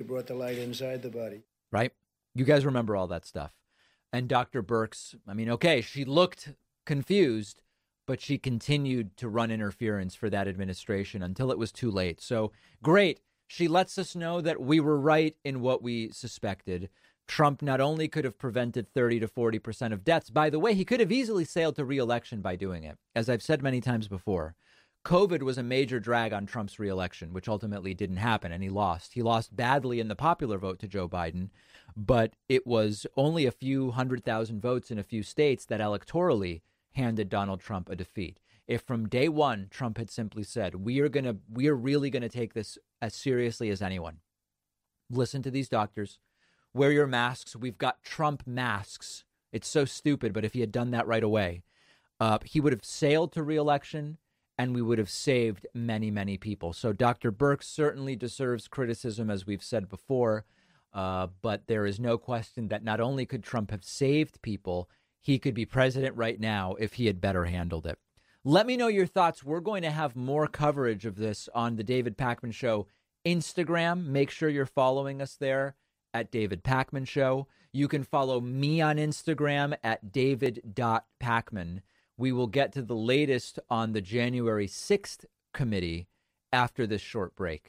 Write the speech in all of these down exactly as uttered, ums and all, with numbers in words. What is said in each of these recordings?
brought the light inside the body. Right? You guys remember all that stuff. And Doctor Birx, I mean, okay, she looked confused, but she continued to run interference for that administration until it was too late. So great. She lets us know that we were right in what we suspected. Trump not only could have prevented thirty to forty percent of deaths, by the way, he could have easily sailed to re-election by doing it. As I've said many times before, COVID was a major drag on Trump's re-election, which ultimately didn't happen, and he lost. He lost badly in the popular vote to Joe Biden, but it was only a few hundred thousand votes in a few states that electorally handed Donald Trump a defeat. If from day one, Trump had simply said, we are going to, we are really going to take this as seriously as anyone. Listen to these doctors. Wear your masks. We've got Trump masks. It's so stupid, but if he had done that right away, uh, he would have sailed to re-election, and we would have saved many, many people. So Doctor Birx certainly deserves criticism, as we've said before, uh, but there is no question that not only could Trump have saved people, he could be president right now if he had better handled it. Let me know your thoughts. We're going to have more coverage of this on the David Pakman Show Instagram. Make sure you're following us there at David Pakman Show. You can follow me on Instagram at david dot pakman. We will get to the latest on the January sixth committee after this short break.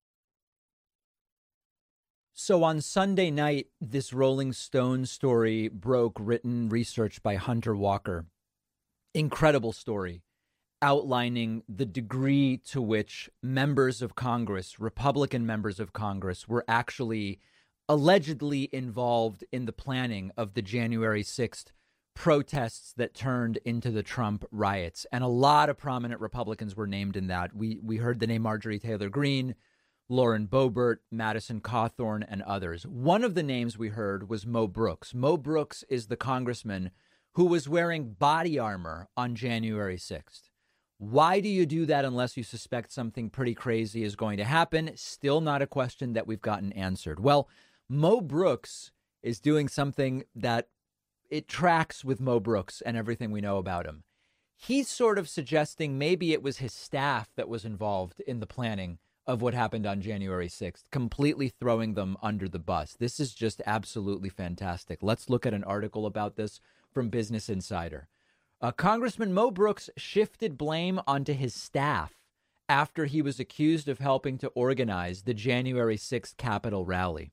So on Sunday night, this Rolling Stone story broke, written, researched by Hunter Walker. Incredible story outlining the degree to which members of Congress, Republican members of Congress, were actually allegedly involved in the planning of the January sixth protests that turned into the Trump riots. And a lot of prominent Republicans were named in that. We we heard the name Marjorie Taylor Greene, Lauren Boebert, Madison Cawthorn, and others. One of the names we heard was Mo Brooks. Mo Brooks is the congressman who was wearing body armor on January sixth. Why do you do that unless you suspect something pretty crazy is going to happen? Still not a question that we've gotten answered. Well, Mo Brooks is doing something that it tracks with Mo Brooks and everything we know about him. He's sort of suggesting maybe it was his staff that was involved in the planning of what happened on January sixth, completely throwing them under the bus. This is just absolutely fantastic. Let's look at an article about this from Business Insider. Uh, Congressman Mo Brooks shifted blame onto his staff after he was accused of helping to organize the January sixth Capitol rally.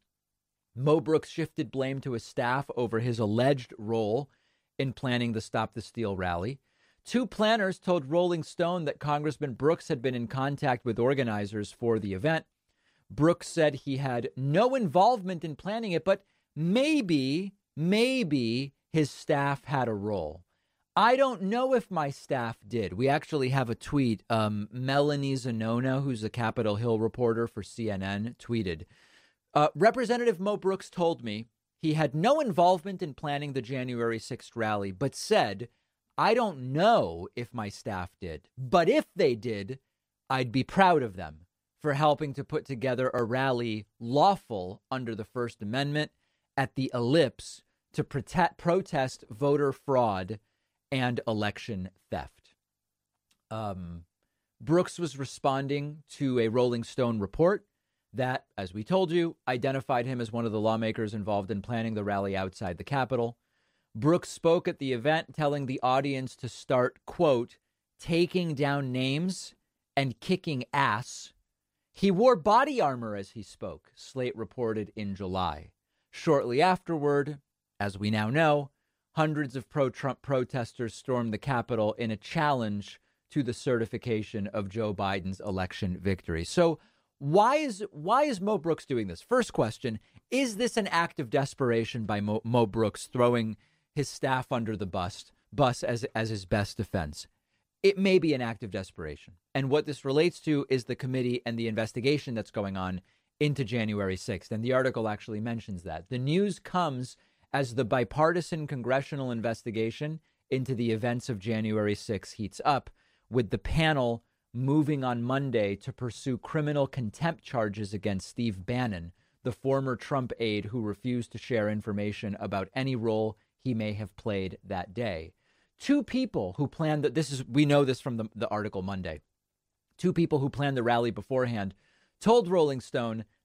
Mo Brooks shifted blame to his staff over his alleged role in planning the Stop the Steal rally. Two planners told Rolling Stone that Congressman Brooks had been in contact with organizers for the event. Brooks said he had no involvement in planning it, but maybe, maybe his staff had a role. I don't know if my staff did. We actually have a tweet. Um, Melanie Zanona, who's a Capitol Hill reporter for C N N, tweeted, uh, Representative Mo Brooks told me he had no involvement in planning the January sixth rally, but said, I don't know if my staff did, but if they did, I'd be proud of them for helping to put together a rally lawful under the First Amendment at the Ellipse to protect, protest voter fraud and election theft. Um, Brooks was responding to a Rolling Stone report that, as we told you, identified him as one of the lawmakers involved in planning the rally outside the Capitol. Brooks spoke at the event, telling the audience to start, quote, taking down names and kicking ass. He wore body armor as he spoke, Slate reported in July. Shortly afterward, as we now know, hundreds of pro-Trump protesters stormed the Capitol in a challenge to the certification of Joe Biden's election victory. So why is why is Mo Brooks doing this? First question, is this an act of desperation by Mo, Mo Brooks throwing his staff under the bus, bus as, as his best defense? It may be an act of desperation. And what this relates to is the committee and the investigation that's going on into January sixth. And the article actually mentions that. The news comes as the bipartisan congressional investigation into the events of January sixth heats up, with the panel moving on Monday to pursue criminal contempt charges against Steve Bannon, the former Trump aide who refused to share information about any role he may have played that day. Two people who planned that this is, we know this from the, the article Monday. Two people who planned the rally beforehand told Rolling Stone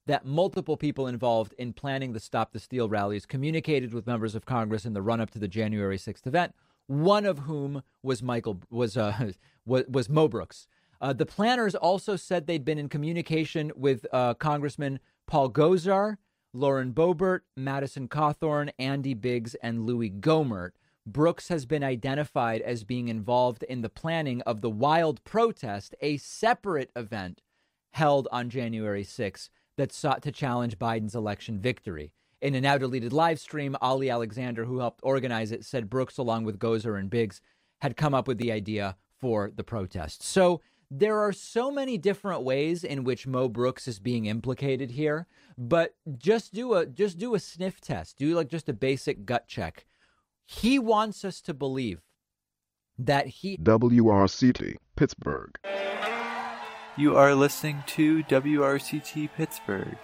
that multiple people involved in planning the Stop the Steal rallies communicated with members of Congress in the run-up to the January sixth event, one of whom was Michael was uh, was, was Mo Brooks. Uh, the planners also said they'd been in communication with uh, Congressman Paul Gosar, Lauren Boebert, Madison Cawthorn, Andy Biggs, and Louis Gohmert. Brooks has been identified as being involved in the planning of the Wild Protest, a separate event held on January sixth that sought to challenge Biden's election victory. In a now-deleted live stream, Ali Alexander, who helped organize it, said Brooks, along with Gosar and Biggs, had come up with the idea for the protest. So there are so many different ways in which Mo Brooks is being implicated here, but just do a just do a sniff test. Do like just a basic gut check. He wants us to believe that he... W R C T, Pittsburgh. You are listening to W R C T Pittsburgh.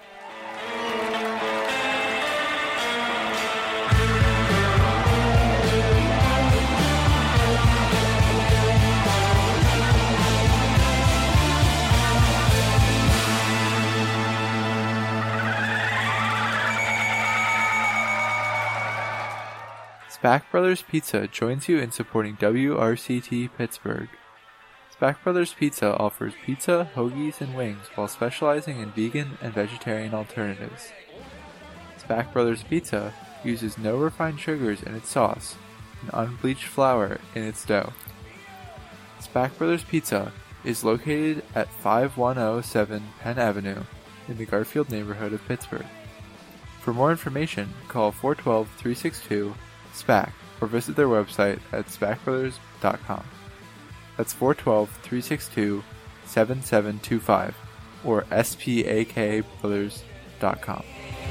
Spack Brothers Pizza joins you in supporting W R C T Pittsburgh. Spack Brothers Pizza offers pizza, hoagies, and wings while specializing in vegan and vegetarian alternatives. Spack Brothers Pizza uses no refined sugars in its sauce and unbleached flour in its dough. Spack Brothers Pizza is located at five one zero seven Penn Avenue in the Garfield neighborhood of Pittsburgh. For more information, call four one two, three six two, SPAC or visit their website at spack brothers dot com. That's four one two, three six two, seven seven two five or S P A K brothers dot com.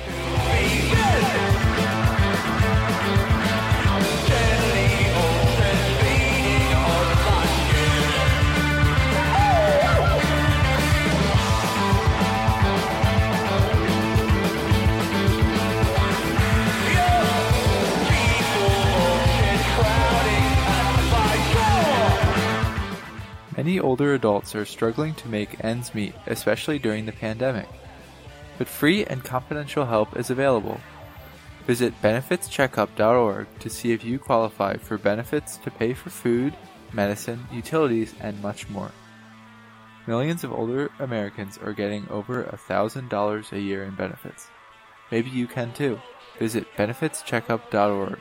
Many older adults are struggling to make ends meet, especially during the pandemic. But free and confidential help is available. Visit benefits checkup dot org to see if you qualify for benefits to pay for food, medicine, utilities, and much more. Millions of older Americans are getting over one thousand dollars a year in benefits. Maybe you can too. Visit benefits checkup dot org.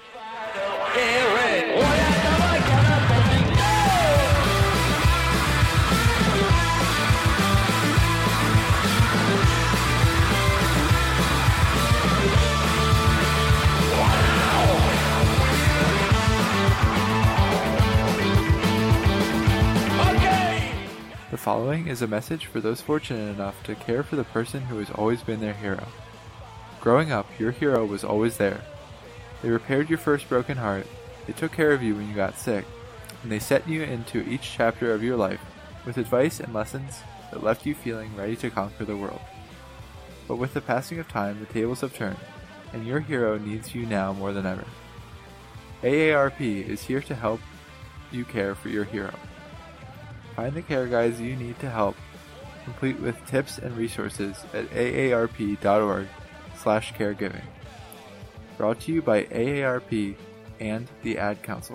The following is a message for those fortunate enough to care for the person who has always been their hero. Growing up, your hero was always there. They repaired your first broken heart, they took care of you when you got sick, and they set you into each chapter of your life with advice and lessons that left you feeling ready to conquer the world. But with the passing of time, the tables have turned, and your hero needs you now more than ever. A A R P is here to help you care for your hero. Find the care guides you need to help, complete with tips and resources at A A R P dot org slash caregiving. Brought to you by A A R P and the Ad Council.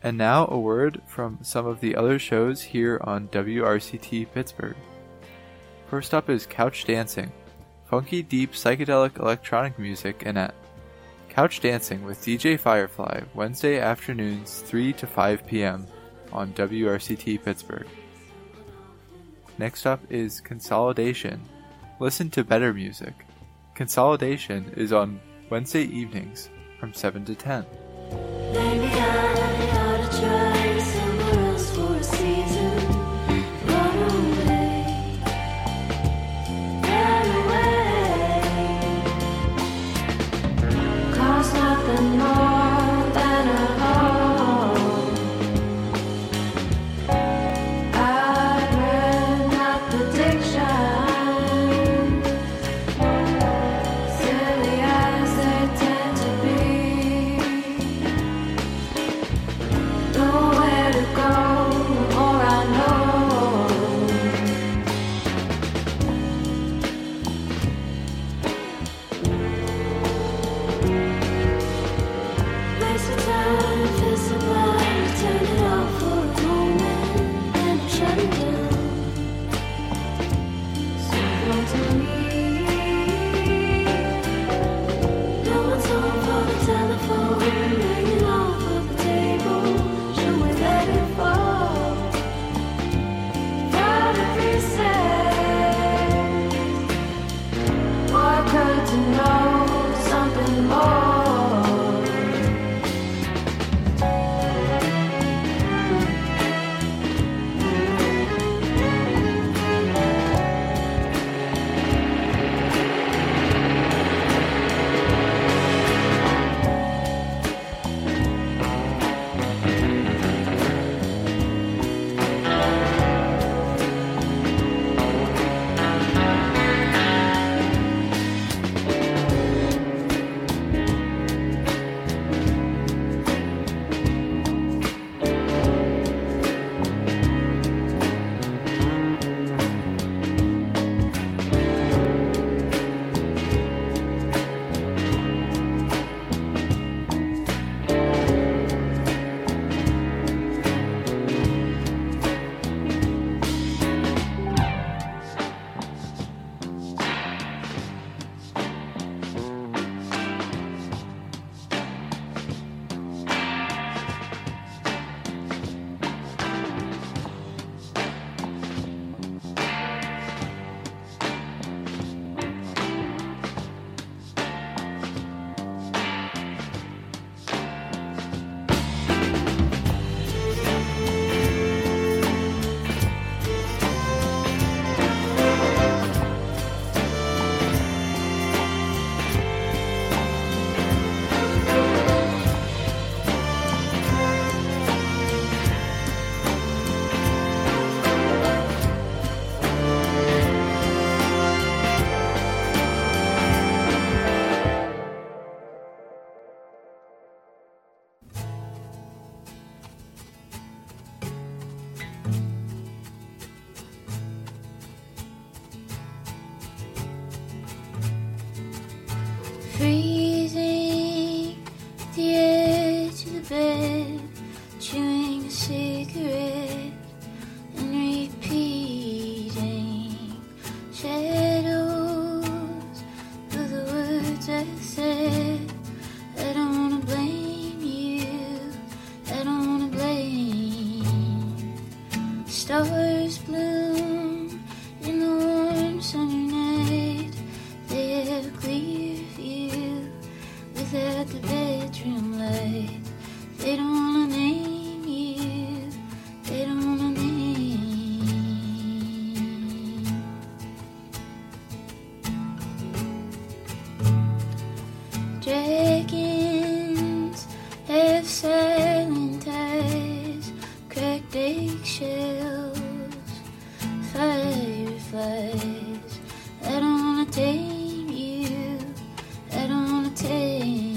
And now a word from some of the other shows here on W R C T Pittsburgh. First up is Couch Dancing, funky, deep, psychedelic electronic music and at Couch Dancing with D J Firefly, Wednesday afternoons three to five p.m. on W R C T Pittsburgh. Next up is Consolidation. Listen to better music. Consolidation is on Wednesday evenings from seven to ten. Maybe I ought to try somewhere else for a season. Run away, run away. Cost nothing more than a home. I'd read not prediction. Silly as they tend to be. Nowhere to go, or I know. Waste of time, fist of life, turn it off for a moment, and I'm shutting down. So long to me. No one's home for the telephone, hanging off of the table. Should we let it fall? Probably said, work hurt to know something more. Freezing at the edge of the bed, chewing a cigarette and repeating shadows of the words I said. I don't wanna blame you, I don't wanna blame. Stars bloom in the warm summer night, they have a clear view without the bedroom light. They don't wanna name you, they don't wanna name. Dragons have silent eyes, cracked eggshells, fireflies. I don't wanna tame you, I don't wanna tame.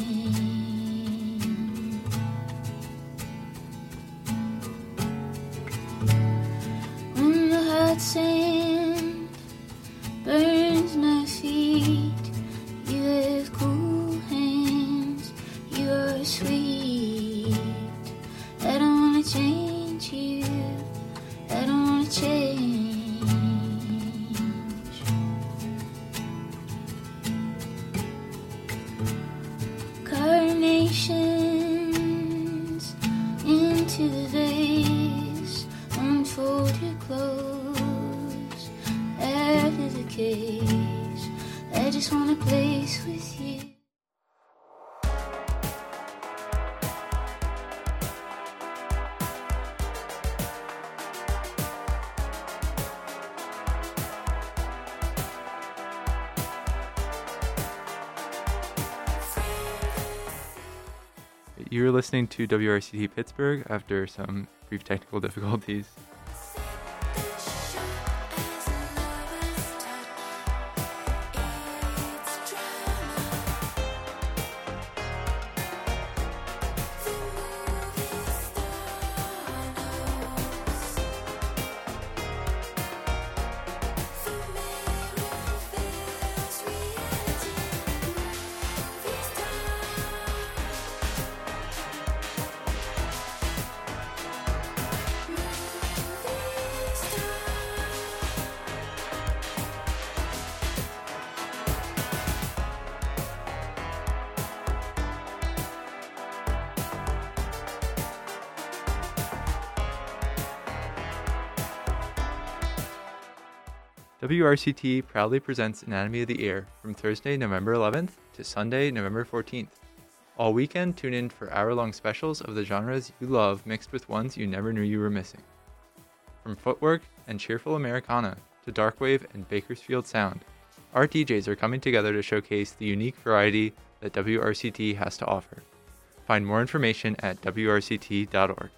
When the hot sand burns my feet, you have cool hands, you are sweet. I don't change you. I don't wanna change. Carnations into the vase. Unfold your clothes out of the case. I just want a place with you. You're listening to W R C T Pittsburgh after some brief technical difficulties. W R C T proudly presents Anatomy of the Ear from Thursday, November eleventh to Sunday, November fourteenth. All weekend, tune in for hour-long specials of the genres you love mixed with ones you never knew you were missing. From footwork and cheerful Americana to darkwave and Bakersfield sound, our D Js are coming together to showcase the unique variety that W R C T has to offer. Find more information at W R C T dot org.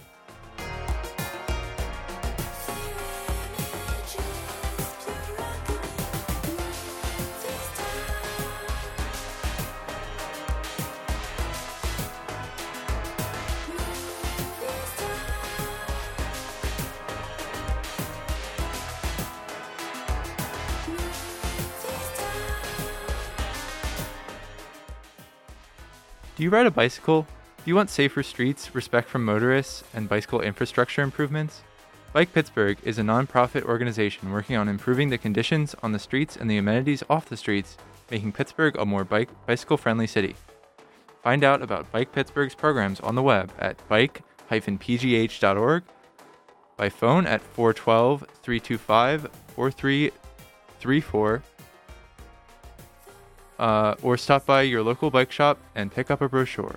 Do you ride a bicycle? Do you want safer streets, respect from motorists, and bicycle infrastructure improvements? Bike Pittsburgh is a non-profit organization working on improving the conditions on the streets and the amenities off the streets, making Pittsburgh a more bike bicycle-friendly city. Find out about Bike Pittsburgh's programs on the web at bike dash p g h dot org, by phone at four one two, three two five, four three three four, Uh, or stop by your local bike shop and pick up a brochure.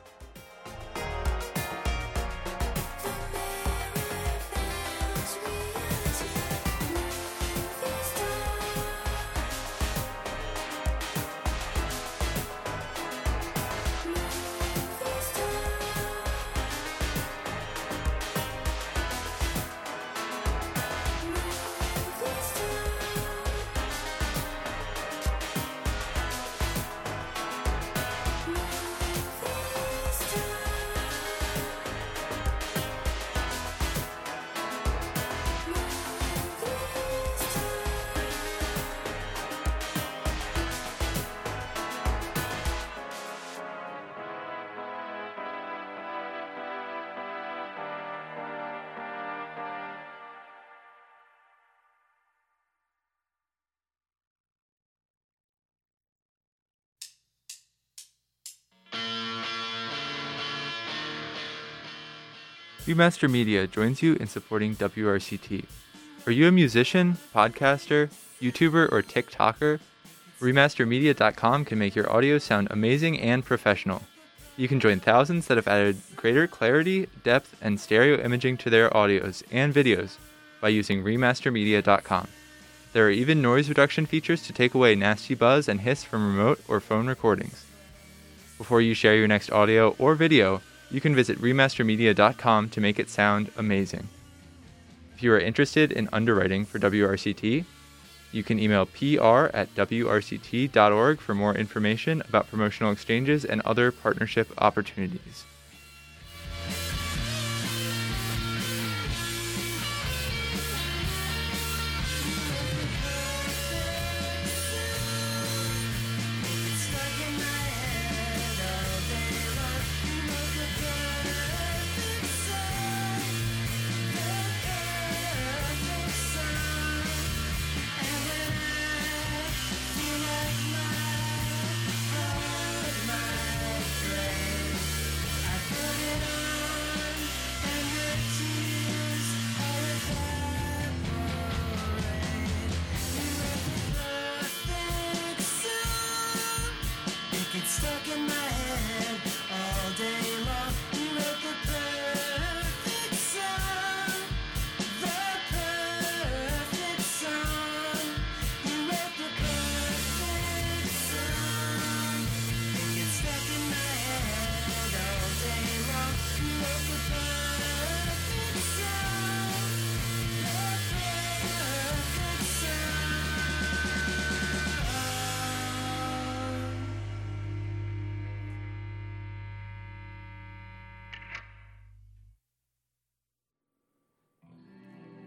Viewmaster Media joins you in supporting W R C T. Are you a musician, podcaster, YouTuber, or TikToker? remaster media dot com can make your audio sound amazing and professional. You can join thousands that have added greater clarity, depth, and stereo imaging to their audios and videos by using remaster media dot com. There are even noise reduction features to take away nasty buzz and hiss from remote or phone recordings. Before you share your next audio or video, you can visit remaster media dot com to make it sound amazing. If you are interested in underwriting for W R C T, you can email P R at W R C T dot org for more information about promotional exchanges and other partnership opportunities.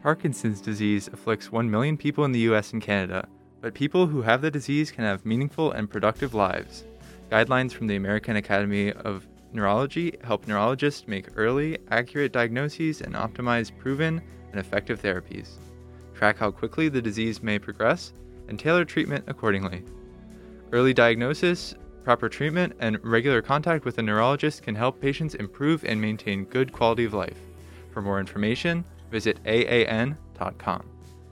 Parkinson's disease afflicts one million people in the U S and Canada, but people who have the disease can have meaningful and productive lives. Guidelines from the American Academy of Neurology help neurologists make early, accurate diagnoses and optimize proven and effective therapies. Track how quickly the disease may progress and tailor treatment accordingly. Early diagnosis, proper treatment, and regular contact with a neurologist can help patients improve and maintain good quality of life. For more information, visit A A N dot com.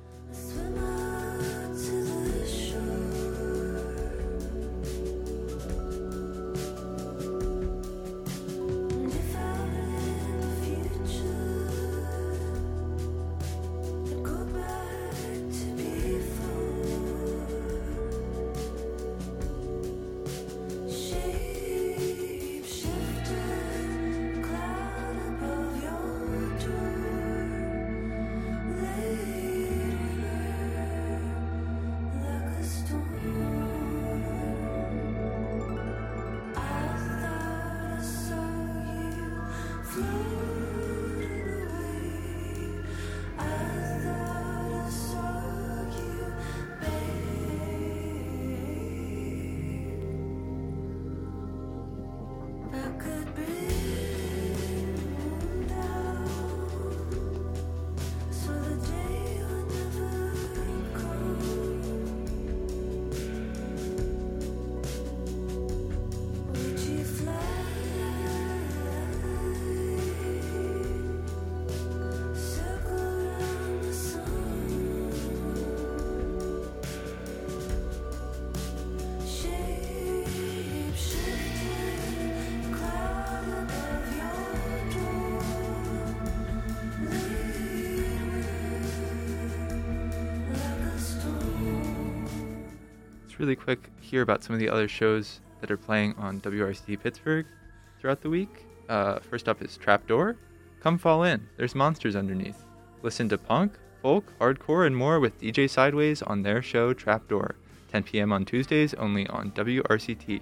Really quick here about some of the other shows that are playing on W R C T Pittsburgh throughout the week. Uh, first up is Trapdoor. Come fall in. There's monsters underneath. Listen to punk, folk, hardcore, and more with D J Sideways on their show Trapdoor, ten p.m. on Tuesdays only on W R C T.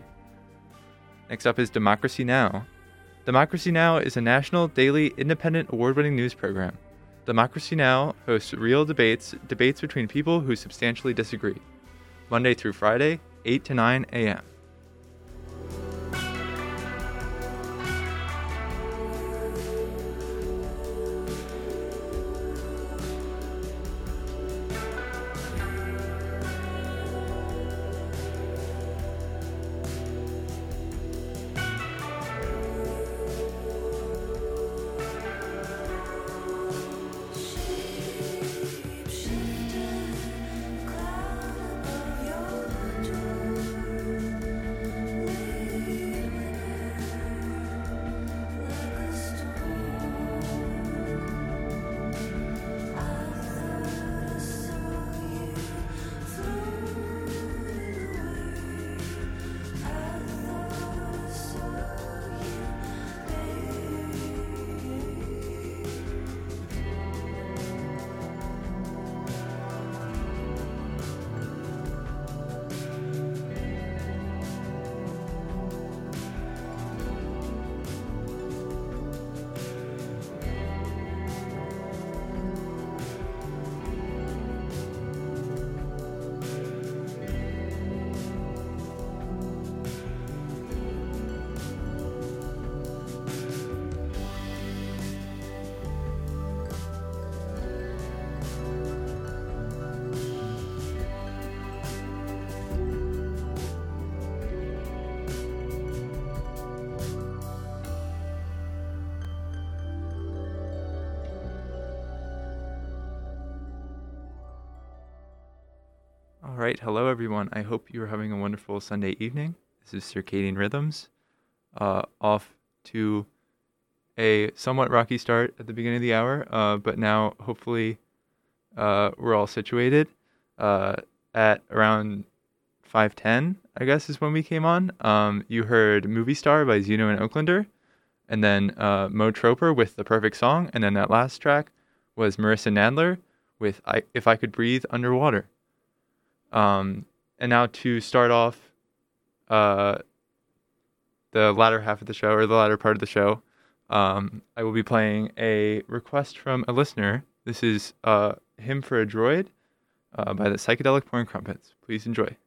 Next up is Democracy Now! Democracy Now! Is a national, daily, independent, award-winning news program. Democracy Now! Hosts real debates, debates between people who substantially disagree. Monday through Friday, eight to nine a.m. All right, hello everyone. I hope you're having a wonderful Sunday evening. This is Circadian Rhythms, uh, off to a somewhat rocky start at the beginning of the hour, uh, but now hopefully uh, we're all situated. Uh, at around five ten, I guess, is when we came on. Um, you heard Movie Star by Zeno and Oaklander, and then uh, Mo Troper with The Perfect Song, and then that last track was Marissa Nadler with I, If I Could Breathe Underwater. Um, and now to start off uh, the latter half of the show, or the latter part of the show, um, I will be playing a request from a listener, This is uh, Hymn for a Droid uh, by the Psychedelic Porn Crumpets. Please enjoy.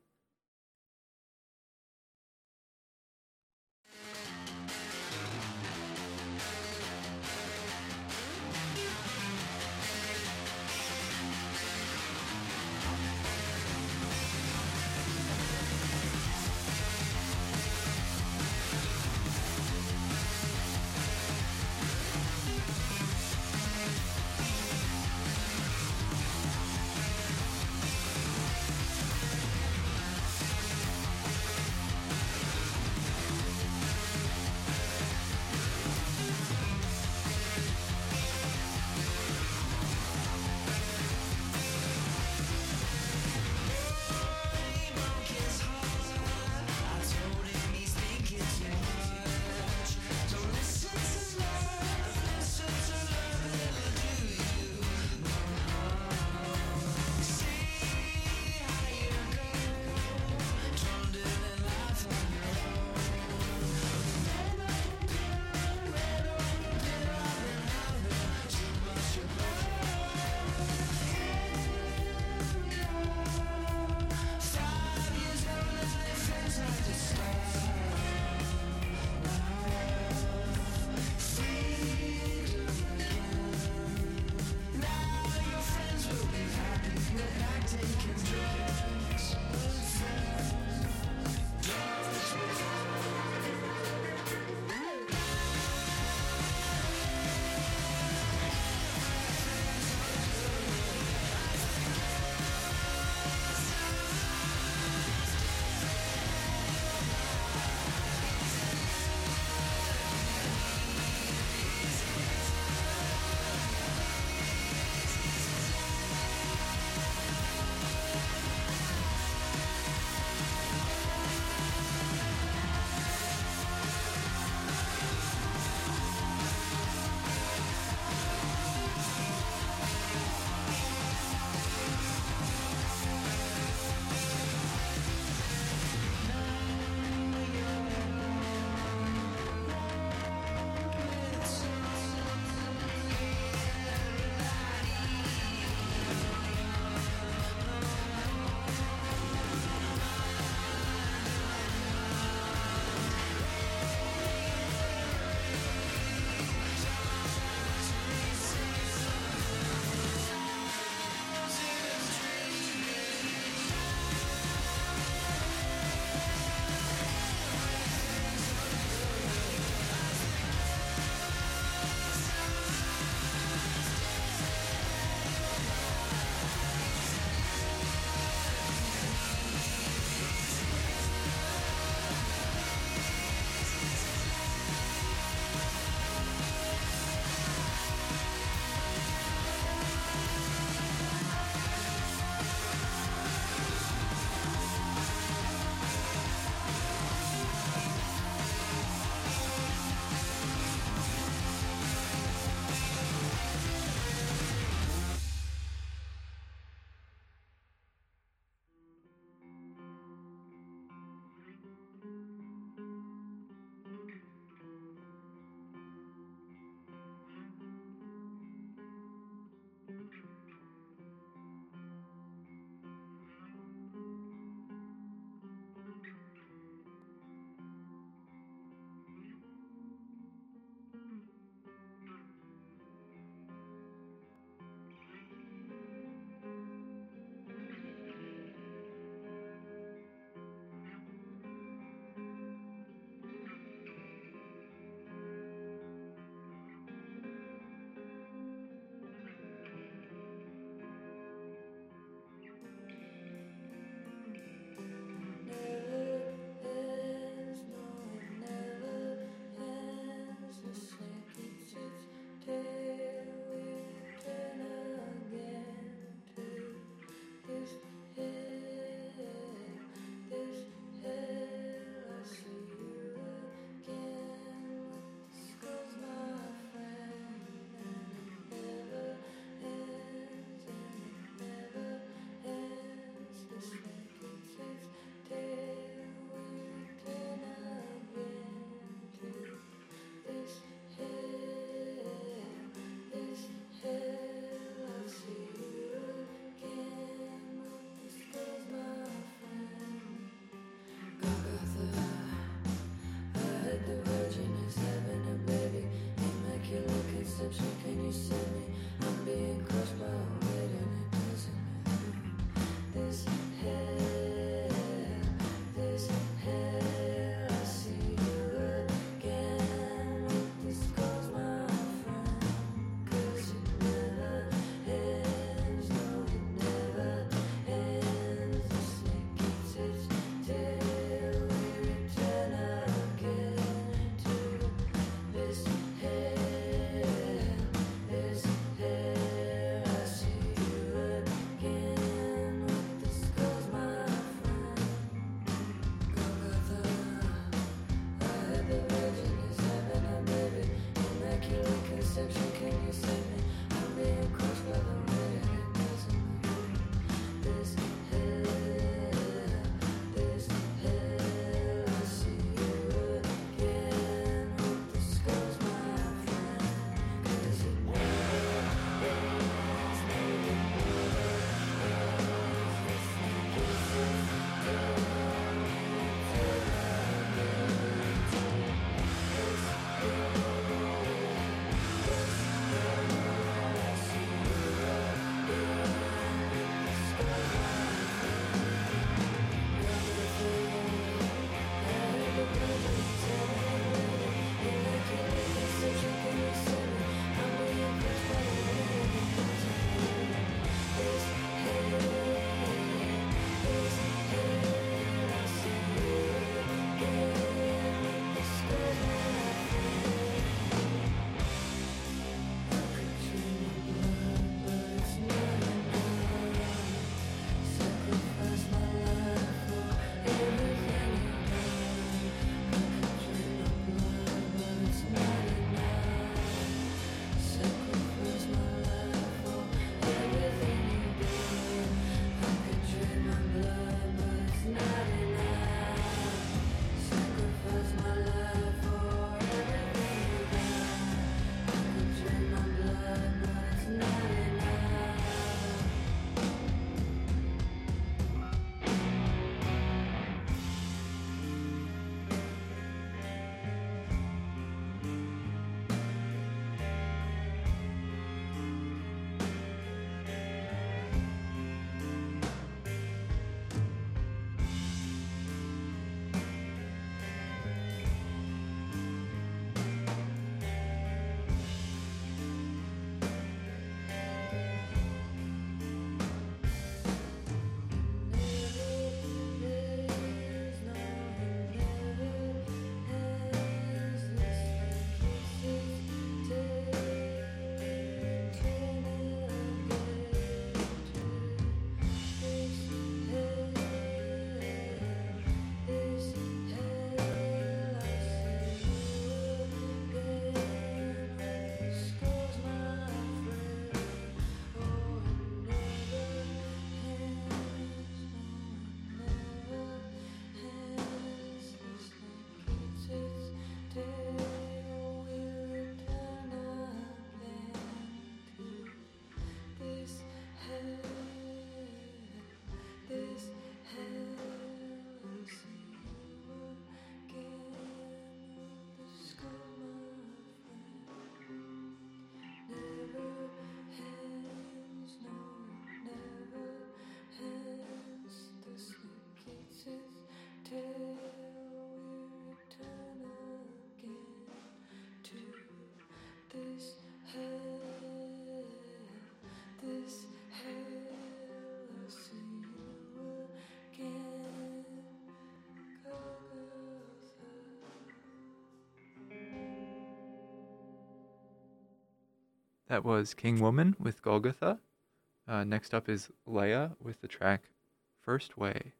That was King Woman with Golgotha. Uh, next up is Leia with the track First Way.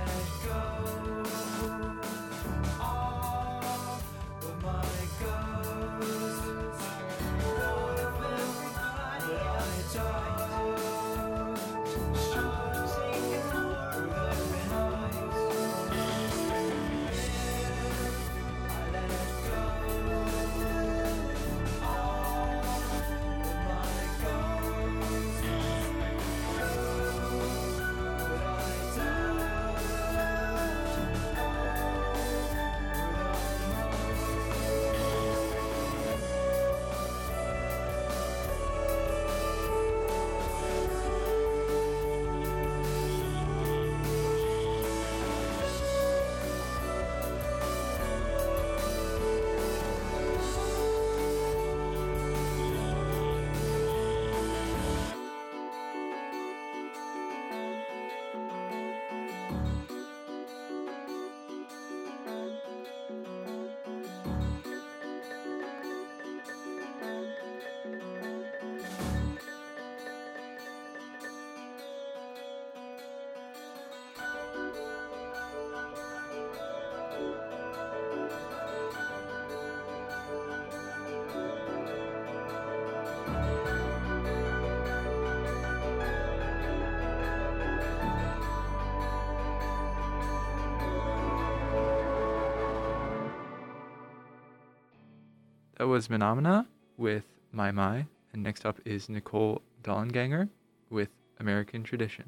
That was Menomina with My My, and next up is Nicole Dollenganger with American Tradition.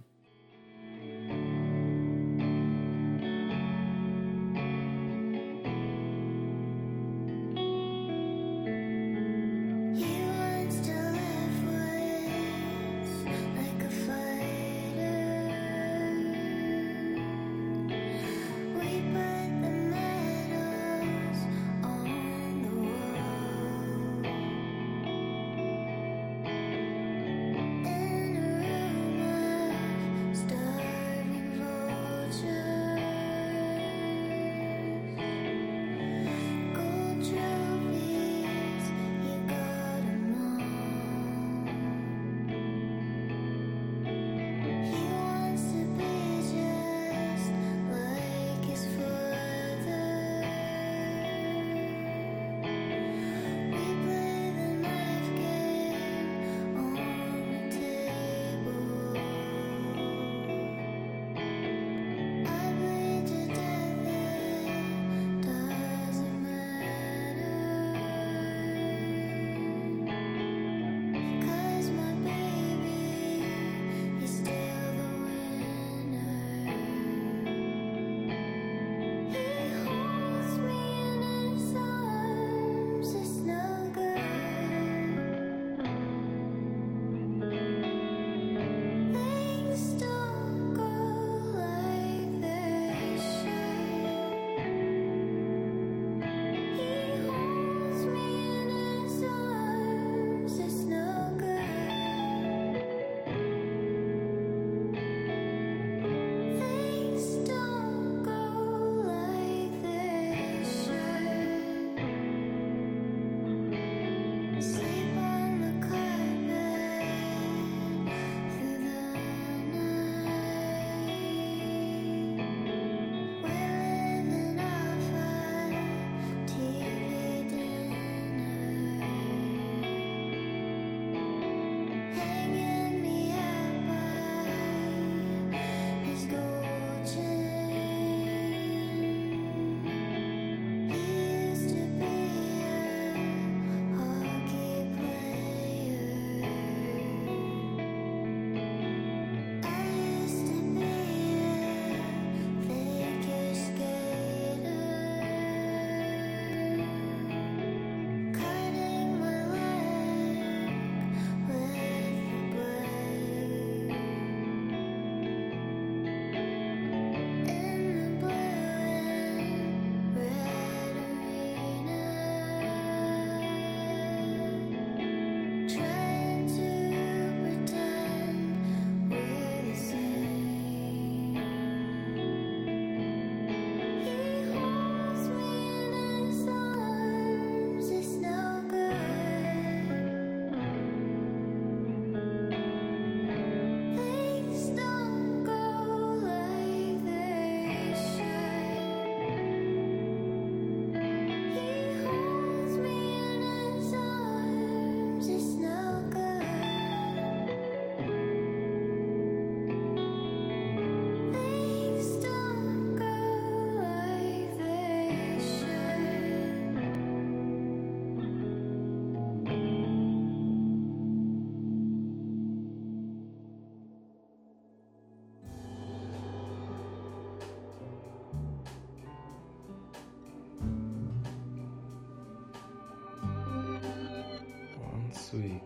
In a room of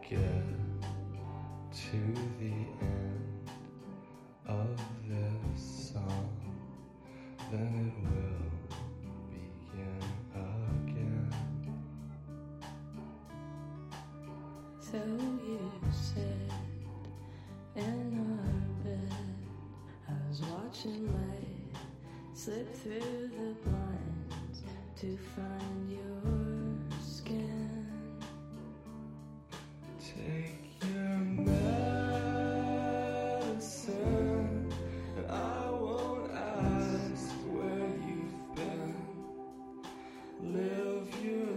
get to the end of this song, then it will begin again. So you said in our bed, I was watching light slip through the blinds to find your skin. Take your medicine, and I won't ask where you've been. Live your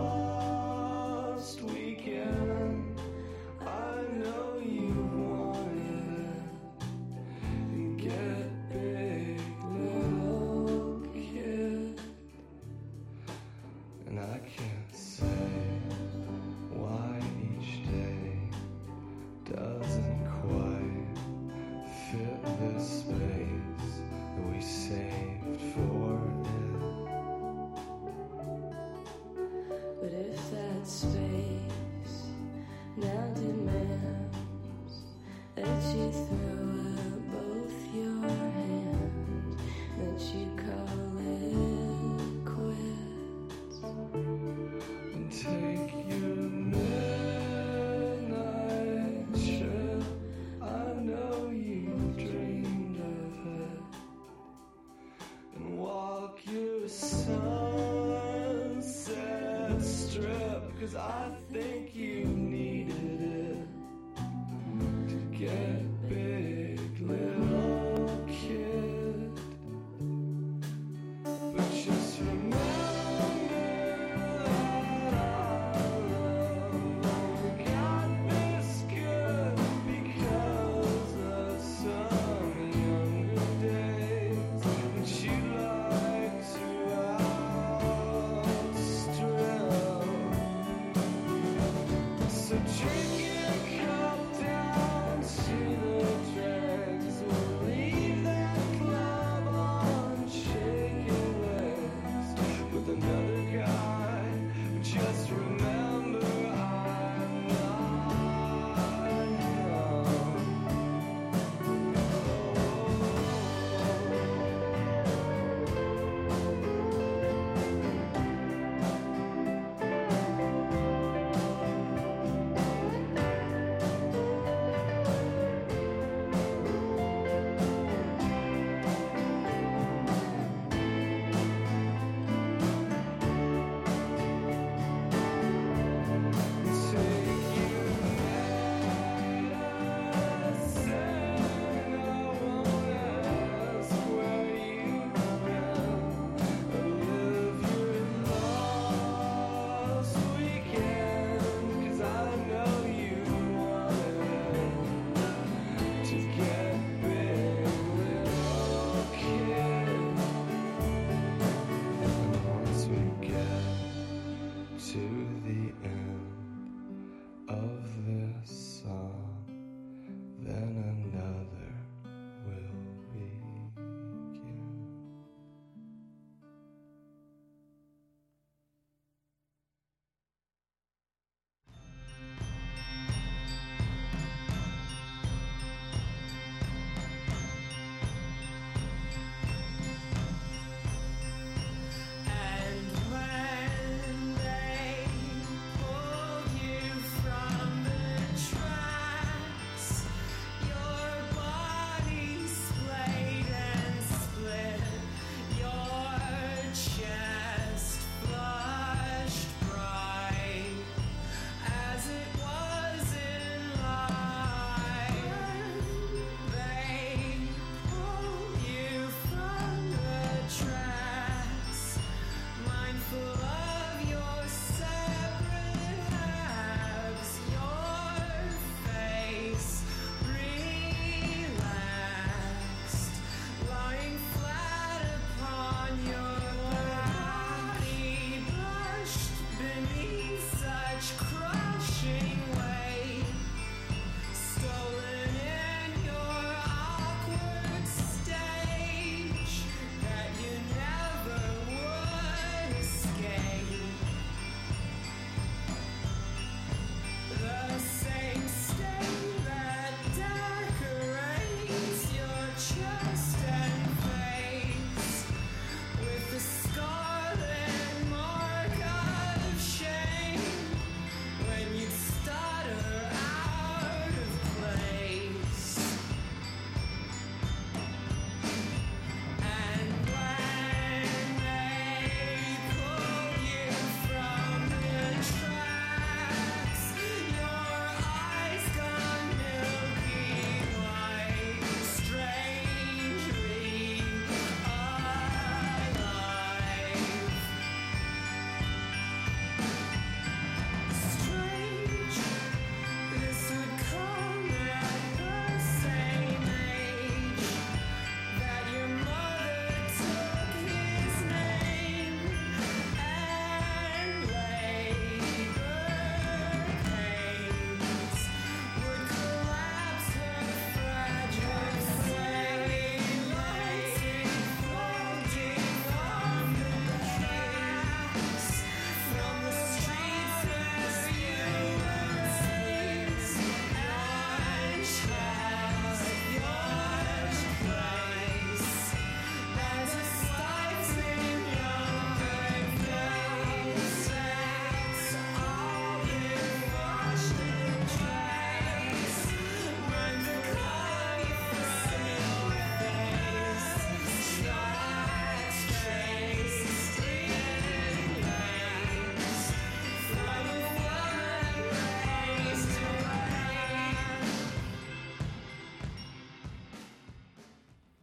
lost weekend. I know you wanted it. And get big, little kid. And I can't say why each day doesn't quite fit this space that we saved for it. But if that space now demands that you throw out both your hands, that you call it quits. And take your midnight trip. I know you dreamed of it. And walk your sunset strip, 'cause I think you needed it to get big, little kid. But just remember that our love got this good because of some younger days when she liked to outstrip.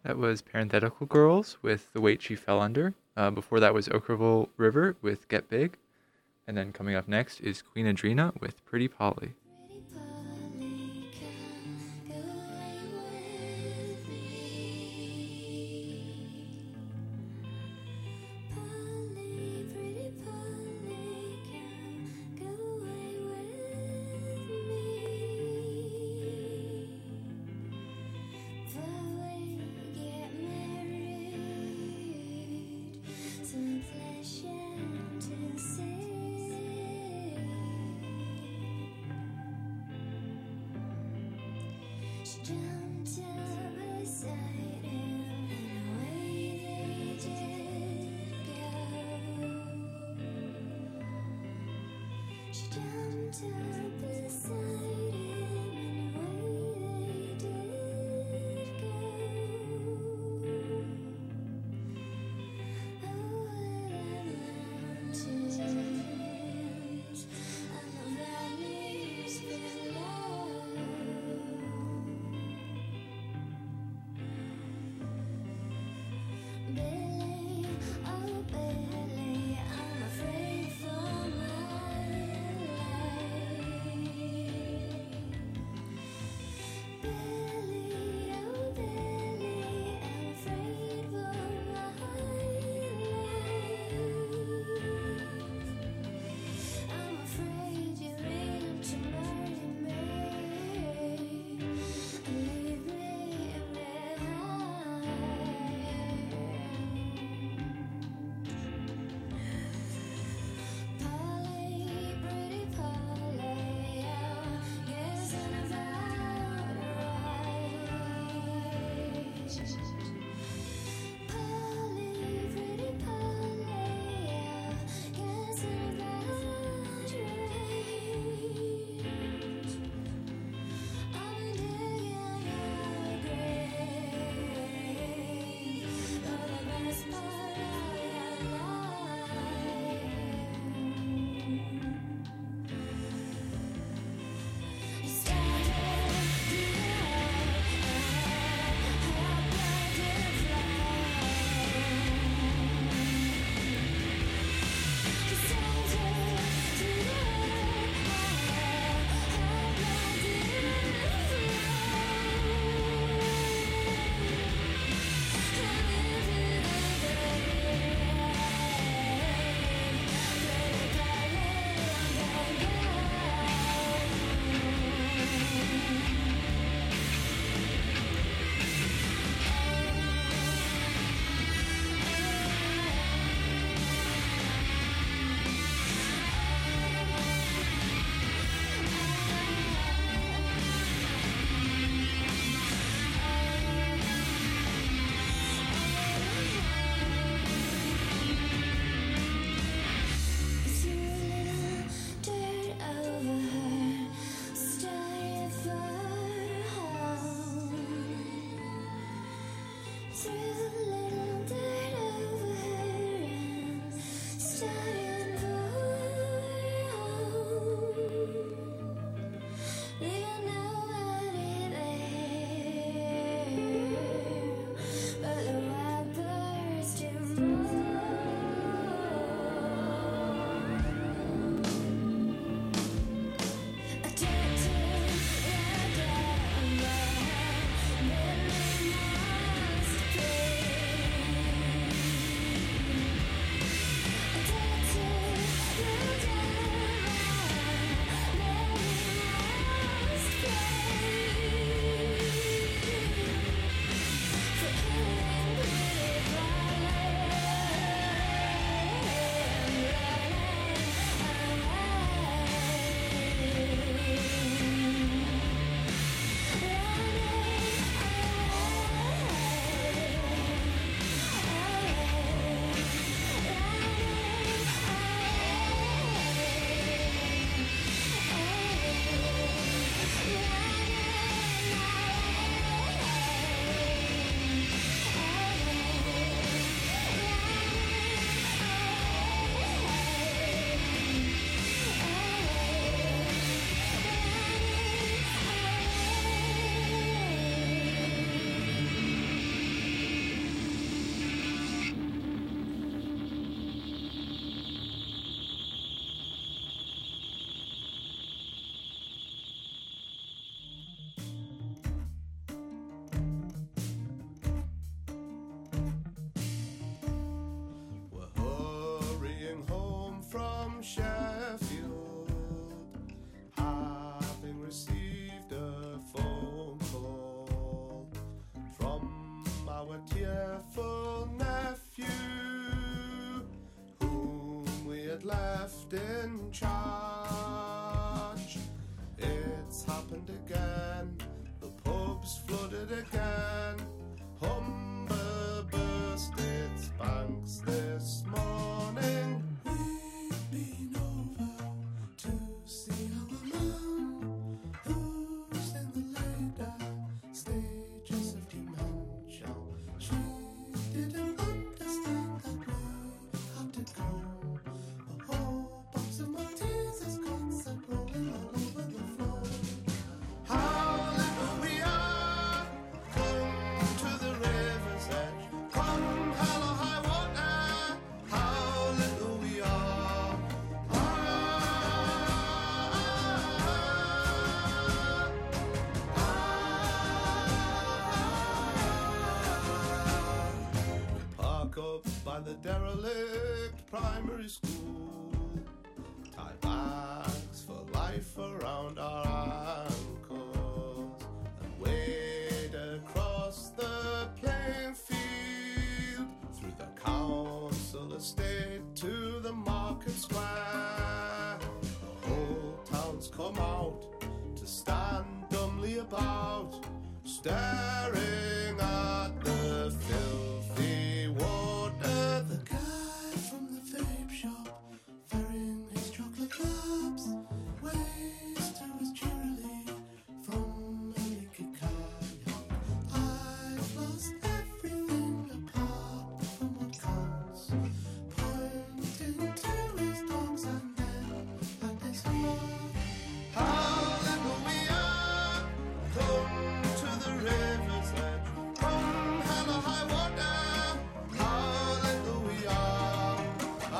That was Parenthetical Girls with The Weight She Fell Under. Uh, before that was Okerville River with Get Big. And then coming up next is Queen Adrena with Pretty Polly. careful nephew, whom we had left in charge. It's happened again, the pub's flooded again. Humber burst its banks this morning. We've been over to see our man, who's in the later stages of dementia. She didn't understand that we had to go. The whole box of Maltesers has got set rolling all over the floor. How little we are, come to the river's edge. Come hell or high water, how little we are. Ah, We park up by the derelict primary school, tie bags for life around our ankles, and wade across the playing field through the council estate to the market square. The whole town's come out to stand dumbly about, staring at the filthy water. The guy from the vape shop, ferrying his chocolate cups, waves to us cheerily from a leaky kayak. I've lost everything apart from what counts, pointing to his dogs and then at his heart. How little we are, come to the river's edge. Come hell or high water, how little we are. Ah,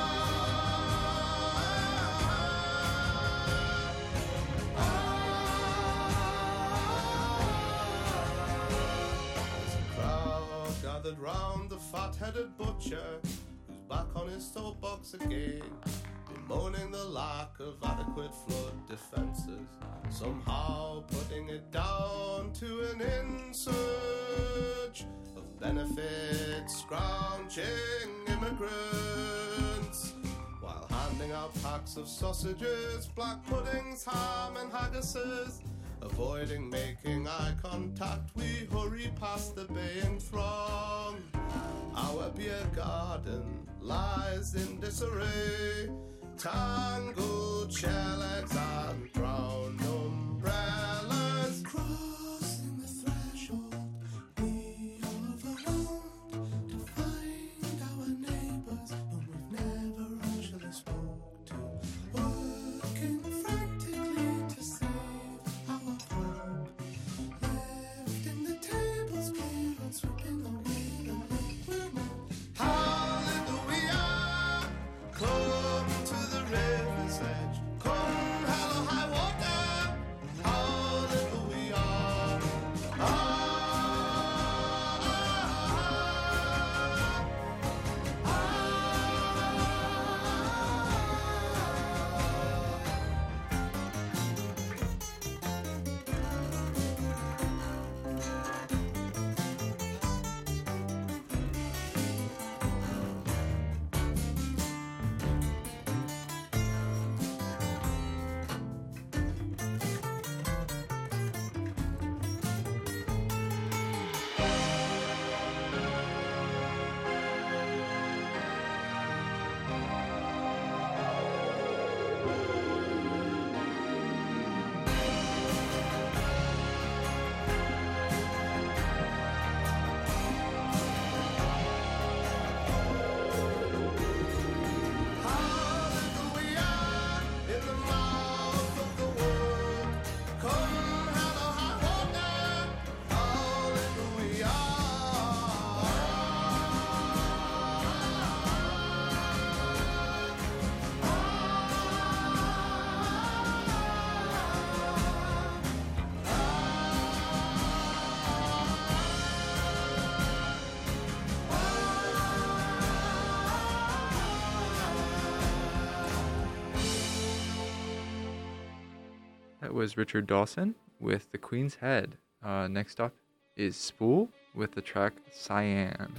There's a crowd gathered round the fat-headed butcher, who's back on his soapbox again, bemoaning the lack of adequate flood defences, somehow putting it down to an insurge of benefit scrounging immigrants, while handing out packs of sausages, black puddings, ham and haggises. Avoiding making eye contact, we hurry past the baying throng. Our beer garden lies in disarray, tangled shell eggs and brown umbrellas. Crossing the threshold, we are overwhelmed to find our neighbours whom we've never actually spoke to, working frantically to save our pub, lifting the tables clear and sweeping away the liquid. How little we are, come to the river's edge. Come hell or high water, how little we are. Ah, ah, How little we are in the mouth of the world. Come hell or high water, how little we That was Richard Dawson with The Queen's Head. Uh, next up is Spool with the track Cyan.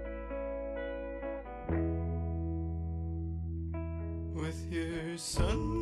With your sun